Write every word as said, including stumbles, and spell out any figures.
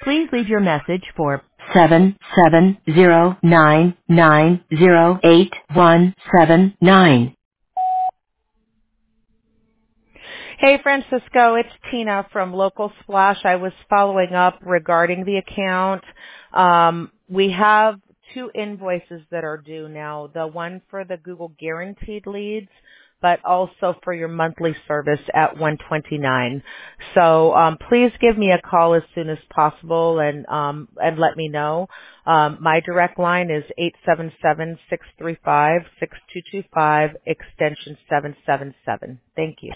Please leave your message for seven seven zero nine nine zero eight one seven nine. Hey, Francisco, it's Tina from Local Splash. I was following up regarding the account. Um, we have two invoices that are due now, the one for the Google Guaranteed leads, but also for your monthly service at one twenty-nine. So um, please give me a call as soon as possible and um, and let me know. Um, my direct line is eight seven seven, six three five, six two two five, extension seven seven seven. Thank you.